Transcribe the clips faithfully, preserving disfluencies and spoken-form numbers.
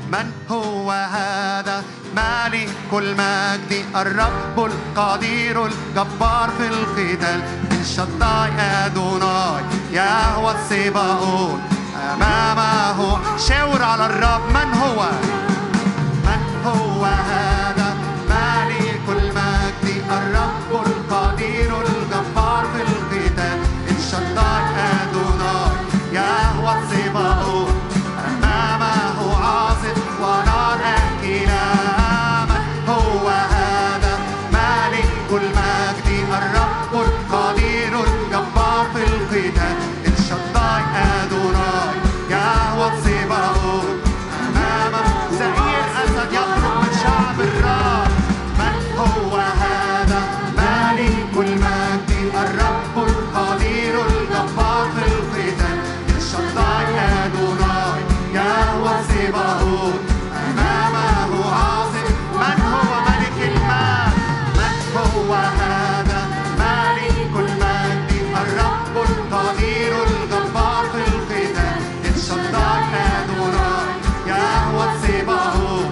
من هو هذا؟ مالك المجد، الرب القدير الجبار في القتال. الشداي أدوناي يهوى السباؤون، أمامه شاور على الرب. من هو؟ من هو هذا؟ مالك المجد، الرب القدير الجبار في القتال. الشداي أدوناي يهوى السباؤون، أمامه عاصف ونار أكلة. من هو هذا؟ مالك المجد، الرب القدير الجبار في القتال. الشداي أدوناي يهوى السباؤون، أمامه زئير أسد يخرج من شعب الرب. من هو هذا؟ مالك المجد، الرب القدير الجبار في القتال. الشداي أدوناي يهوى السباؤون، أمامه عاصف. من هو ملك المجد؟ من هو هذا؟ مالك المجد، الرب القدير الجبار في القتال. الشداي أدوناي يهوى السباؤون،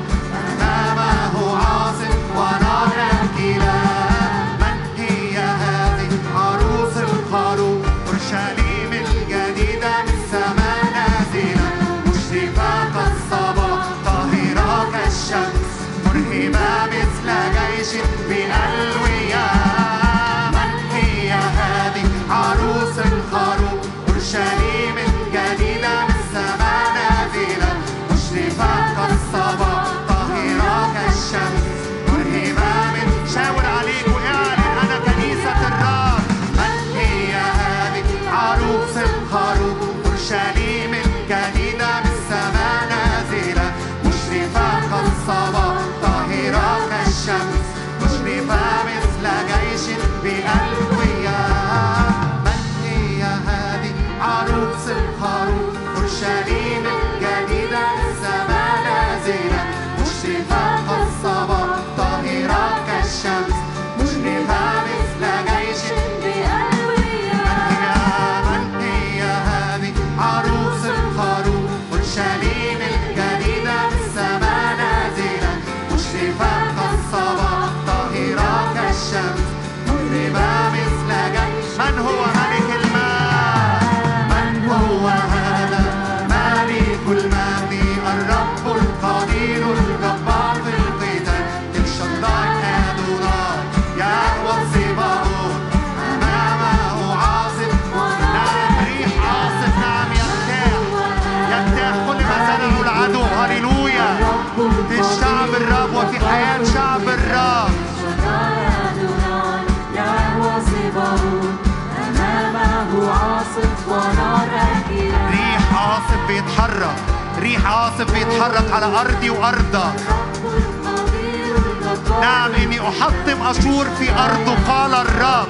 أمامه عاصف ونار أكلة. من هي هذه؟ عروس الخروف، أورشليم الجديدة من السماء نازلة، مشرفة كالصباح طاهرة كالشمس، مرهبة مثل جيش بألوية. من هي هذه؟ عروس الخروف، أورشليم الجديدة من السماء نازلة، مشرفة كالصباح طاهرة كالشمس، مرهبة من شاور عليك واعلن أنا كنيسة الرب. من هي هذه؟ عروس الخروف، أورشليم الجديدة من السماء نازلة، مشرفة كالصباح طاهرة كالشمس، مشرفة مثل جيش بألوية. من هي هذه؟ عروس الخروف، أورشليم الجديدة من السماء نازلة، مشرفة كالصباح طاهرة كالشمس، مشرفة مثل جيش بألوية. من هي هذه؟ عروس الخروف، أورشليم الجديدة من السماء نازلة، مشرفة كالصباح طاهرة كالشمس، مشرفة مثل جيش. من هو ملك المجد؟ من هو هذا؟ مالك المجد، الرب القدير الجبار في القتال. الشداي أدوناي يهوى السباؤون، أمامه عاصف. نعم ريح عاصف، نعم يجتاح يجتاح كل ما زنه العدو. هللويا في شعب الرب وفي حياة شعب الرب. ريح عاصف بيتحرك، ريح عاصف بيتحرك على أرضي وأرضك. نعم إني أحطم أشور في أرضه قال الرب.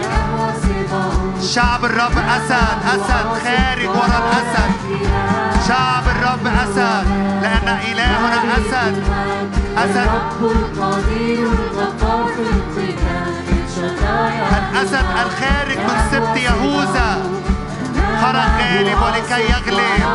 شعب الرب أسد، أسد خارج وراء الأسد. شعب الرب أسد لأن إلهنا أسد. أسد الأسد الخارج من سبط يهوذا خرج غالب ولكي يغلب.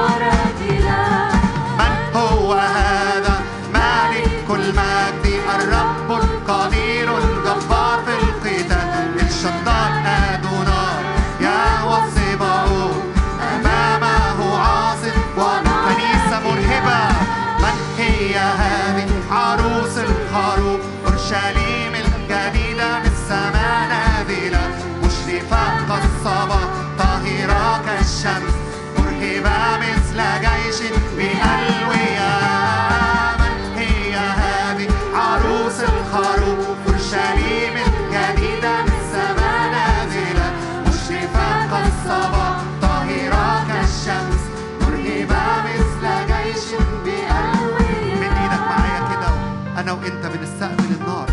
من هو هذا؟ مالك المجد، الرب القدير الجبار في القتال. الشداي أدوناي يهوى السباؤون، أمامه عاصف وكنيسة مرهبة. من هي هذه؟ عروس الخروف، أورشليم الجديدة من السماء نازلة، مشرفة كالصباح طاهرة كالشمس، مرهبة مثل جيش بألوية. من هي هذه؟ عروس الخروف، أورشليم الجديدة من السماء نازلة، مشرفة كالصباح طاهرة كالشمس، مرهبة مثل جيش بألوية. من ايدك معايا كده، أنا وأنت بنستقبل النار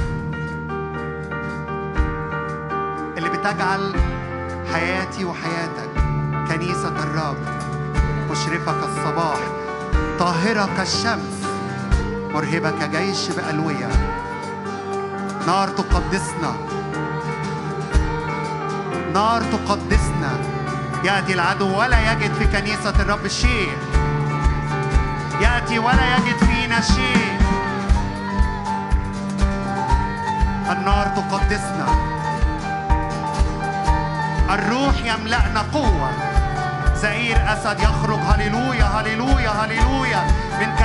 اللي بتجعل حياتي وحياتك كنيسة الرب مشرفة كالصباح طاهرة كالشمس، مرهبة كجيش بألوية. نار تقدسنا، نار تقدسنا. يأتي العدو ولا يجد في كنيسة الرب شيء، يأتي ولا يجد فينا يقدسنا. الروح يملأنا قوة. زئير أسد يخرج. هللويا هللويا هللويا من